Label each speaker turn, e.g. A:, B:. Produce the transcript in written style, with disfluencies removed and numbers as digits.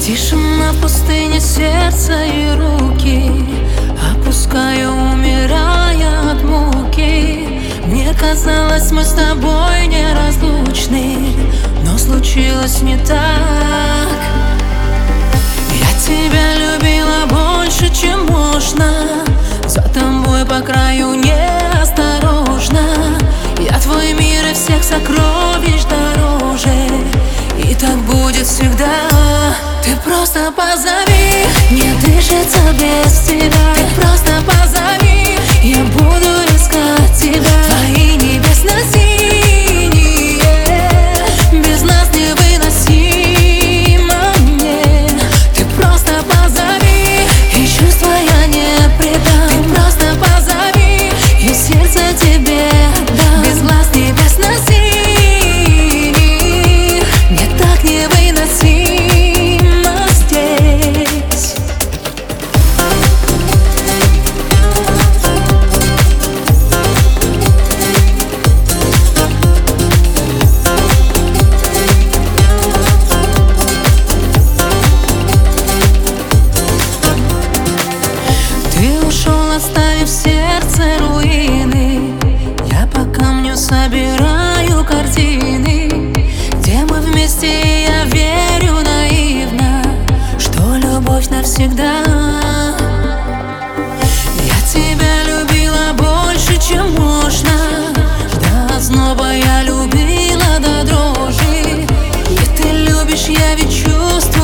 A: Тишина в пустыне, сердце и руки опускаю, умирая от муки. Мне казалось, мы с тобой неразлучны, но случилось не так. Я тебя любила больше, чем можно, за тобой по краю неосторожно. Я твой мир и всех сокровищ дороже, и так будет всегда. Ты просто позови, не дышится без тебя. Ты просто позови, я буду искать тебя. Твои небесно-синие, без нас невыносимо мне. Ты просто позови, и чувства я не предам. Ты просто позови, и сердце тебе отдам. Без глаз небесно-синих мне так невыносимо. Оставив в сердце руины, я по камню собираю картины, где мы вместе, и я верю наивно, что любовь навсегда. Я тебя любила больше, чем можно, до озноба я любила до дрожи. И ты любишь, я ведь чувствую.